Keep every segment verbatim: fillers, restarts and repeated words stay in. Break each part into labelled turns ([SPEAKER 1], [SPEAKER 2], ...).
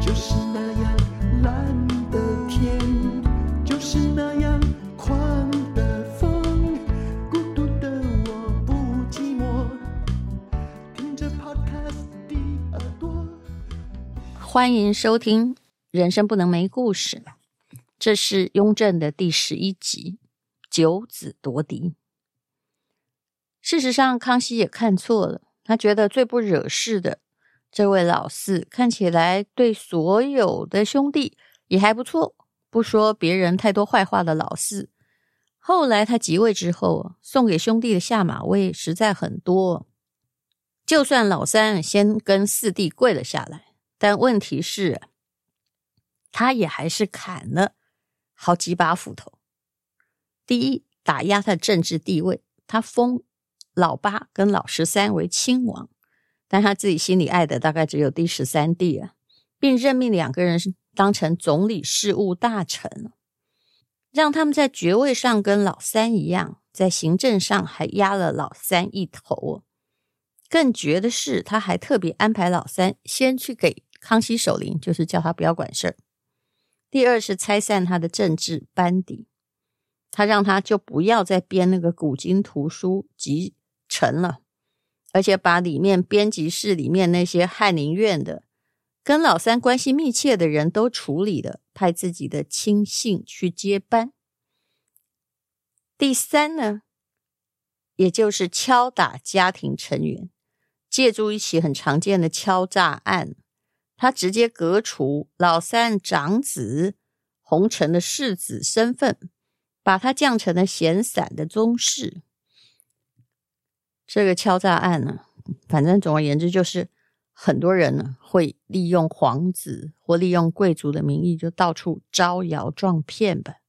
[SPEAKER 1] 就是那样蓝的天，就是那样狂的风，孤独的我不寂寞，听着 podcast 的耳朵。
[SPEAKER 2] 欢迎收听人生不能没故事，这是雍正的第十一集，九子夺嫡。事实上康熙也看错了，他觉得最不惹事的这位老四看起来对所有的兄弟也还不错，不说别人太多坏话的老四，后来他即位之后送给兄弟的下马威实在很多。就算老三先跟四弟跪了下来，但问题是他也还是砍了好几把斧头。第一，打压他的政治地位，他封老八跟老十三为亲王，但他自己心里爱的大概只有第十三弟啊，并任命两个人当成总理事务大臣，让他们在爵位上跟老三一样，在行政上还压了老三一头。更绝的是，他还特别安排老三先去给康熙守灵，就是叫他不要管事儿。第二是拆散他的政治班底，他让他就不要再编那个古今图书集成了，而且把里面编辑室里面那些翰林院的跟老三关系密切的人都处理了，派自己的亲信去接班。第三呢，也就是敲打家庭成员，借助一起很常见的敲诈案，他直接革除老三长子洪承的世子身份，把他降成了闲散的宗室。这个敲诈案呢，反正总而言之就是很多人呢会利用皇子或利用贵族的名义，就到处招摇撞骗吧。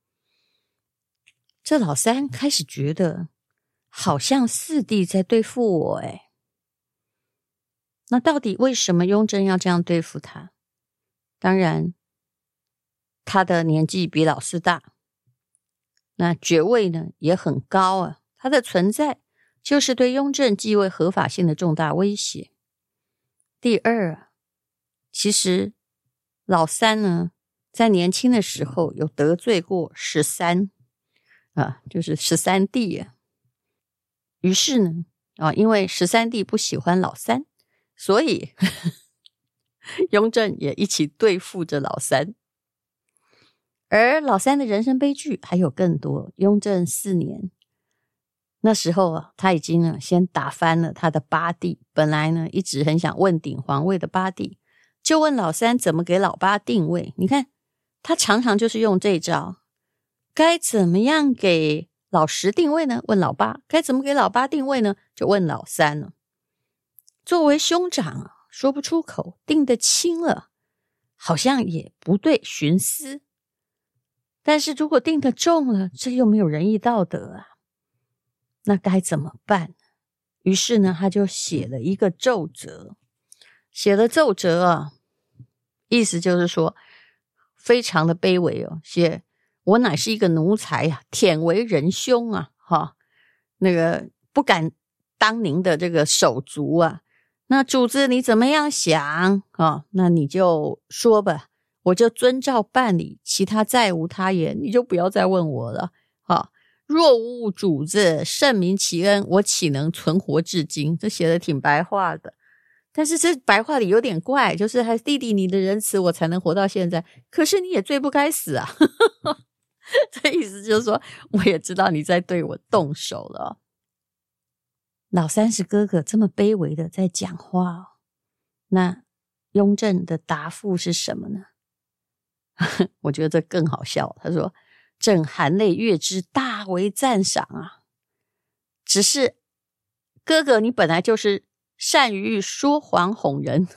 [SPEAKER 2] 这老三开始觉得好像四弟在对付我诶，那到底为什么雍正要这样对付他？当然他的年纪比老四大，那爵位呢也很高啊，他的存在就是对雍正继位合法性的重大威胁。第二啊，其实老三呢在年轻的时候有得罪过十三啊，就是十三弟啊。于是呢啊，因为十三弟不喜欢老三，所以呵呵雍正也一起对付着老三。而老三的人生悲剧还有更多。雍正四年那时候啊，他已经呢先打翻了他的八弟，本来呢一直很想问鼎皇位的八弟，就问老三怎么给老八定位。你看他常常就是用这一招，该怎么样给老十定位呢？问老八。该怎么给老八定位呢？就问老三了。作为兄长啊，说不出口，定得轻了好像也不对徇私，但是如果定得重了，这又没有仁义道德啊，那该怎么办？于是呢他就写了一个奏折，写了奏折啊，意思就是说非常的卑微哦，写我乃是一个奴才啊，忝为人兄啊，哈，那个不敢当您的这个手足啊，那主子你怎么样想啊？那你就说吧，我就遵照办理，其他再无他言，你就不要再问我了啊。若无主子圣明其恩，我岂能存活至今？这写的挺白话的，但是这白话里有点怪，就是还弟弟你的仁慈我才能活到现在，可是你也罪不该死啊。这意思就是说我也知道你在对我动手了。老三是哥哥这么卑微的在讲话哦，那雍正的答复是什么呢？我觉得这更好笑，他说朕含泪阅之，大为赞赏啊，只是哥哥你本来就是善于说谎哄人。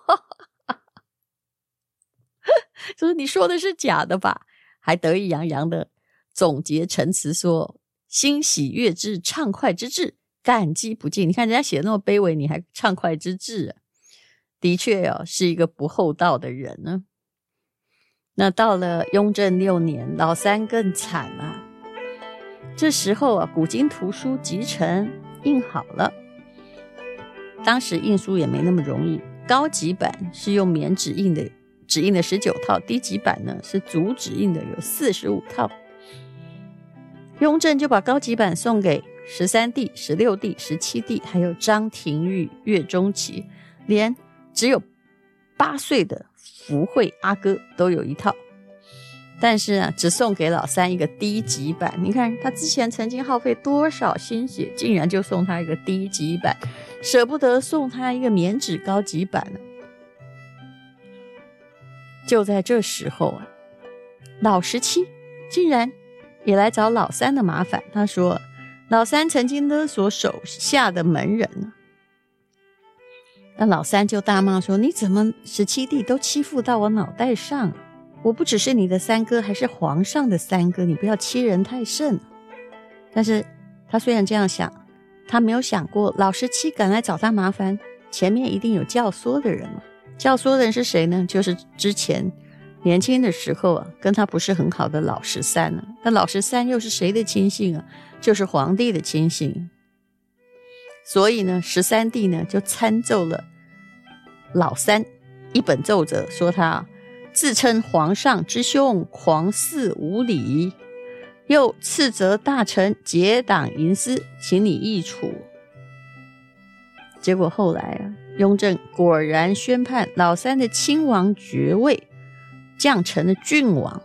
[SPEAKER 2] 就是你说的是假的吧，还得意洋洋的总结陈词说欣喜悦之，畅快之至，感激不尽。你看人家写的那么卑微，你还畅快之至啊，的确哦，是一个不厚道的人呢。那到了雍正六年，老三更惨了。这时候啊，古今图书集成印好了，当时印书也没那么容易，高级版是用棉纸印的指印的十九套，低级版呢是族指印的有四十五套。雍正就把高级版送给十三弟、十六弟、十七弟，还有张廷玉、岳钟琪，连只有八岁的福慧阿哥都有一套。但是啊，只送给老三一个低级版。你看他之前曾经耗费多少心血，竟然就送他一个低级版，舍不得送他一个棉纸高级版呢。就在这时候啊，老十七竟然也来找老三的麻烦。他说老三曾经勒索手下的门人呢。那老三就大骂说，你怎么十七弟都欺负到我脑袋上啊？我不只是你的三哥，还是皇上的三哥，你不要欺人太甚。但是他虽然这样想，他没有想过老十七赶来找他麻烦，前面一定有教唆的人嘛。教唆的人是谁呢？就是之前年轻的时候啊，跟他不是很好的老十三啊。那老十三又是谁的亲信啊？就是皇帝的亲信。所以呢，十三弟呢就参奏了老三一本奏折，说他自称皇上之兄，狂肆无礼，又斥责大臣结党营私，请你议处。结果后来啊，雍正果然宣判老三的亲王爵位降成了郡王，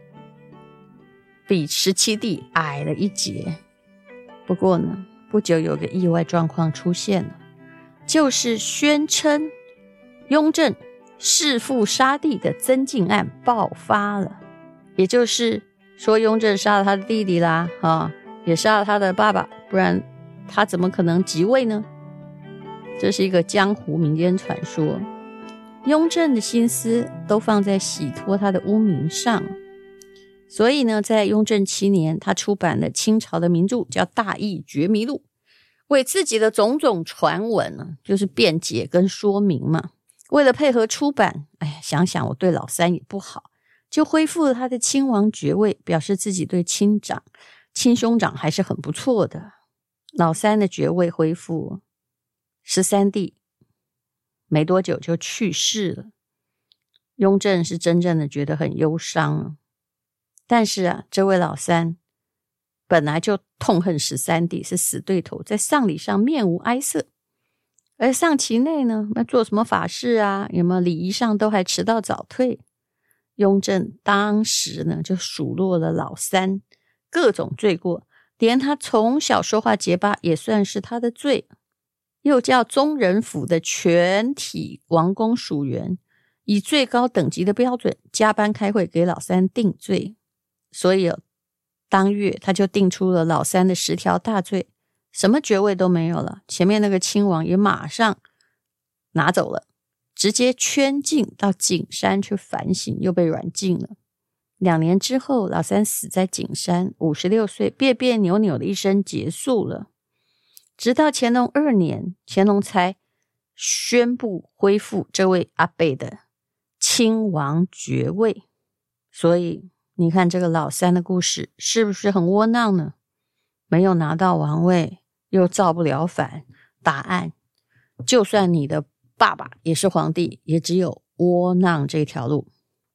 [SPEAKER 2] 比十七弟矮了一截。不过呢，不久有个意外状况出现了，就是宣称雍正弑父杀弟的增进案爆发了。也就是说雍正杀了他的弟弟啦，啊，也杀了他的爸爸，不然他怎么可能即位呢？这是一个江湖民间传说。雍正的心思都放在洗脱他的污名上，所以呢，在雍正七年，他出版了清朝的名著叫《大义觉迷录》，为自己的种种传闻呢，就是辩解跟说明嘛。为了配合出版，哎呀，想想我对老三也不好，就恢复了他的亲王爵位，表示自己对亲长、亲兄长还是很不错的。老三的爵位恢复，十三弟没多久就去世了。雍正是真正的觉得很忧伤了。但是啊，这位老三本来就痛恨十三弟，是死对头，在丧礼上面无哀色。而丧期内呢，那做什么法事啊，有没有礼仪上都还迟到早退。雍正当时呢，就数落了老三各种罪过，连他从小说话结巴也算是他的罪。又叫宗人府的全体王公属员以最高等级的标准加班开会给老三定罪。所以当月他就定出了老三的十条大罪，什么爵位都没有了，前面那个亲王也马上拿走了，直接圈禁到景山去反省，又被软禁了。两年之后，老三死在景山，五十六岁，别别扭扭的一生结束了。直到乾隆二年，乾隆才宣布恢复这位阿伯的亲王爵位。所以你看这个老三的故事是不是很窝囊呢？没有拿到王位，又造不了反，答案就算你的爸爸也是皇帝，也只有窝囊这条路。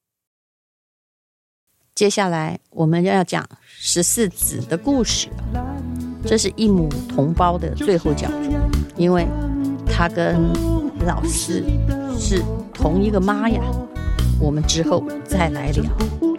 [SPEAKER 2] 接下来我们要讲十四子的故事，这是一母同胞的最后角逐，因为他跟老四是同一个妈呀。我们之后再来聊。